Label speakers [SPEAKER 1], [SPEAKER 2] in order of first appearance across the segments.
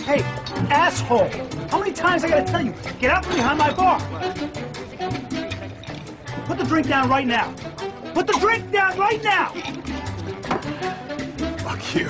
[SPEAKER 1] Hey, asshole! How many times I gotta tell you, get out from behind my bar? Put the drink down right now. Put the drink down right now!
[SPEAKER 2] Fuck you.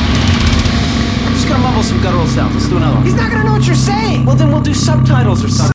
[SPEAKER 1] Some guttural sounds. Let's do another one.
[SPEAKER 3] He's not gonna know what you're saying.
[SPEAKER 1] Well, then we'll do subtitles or something.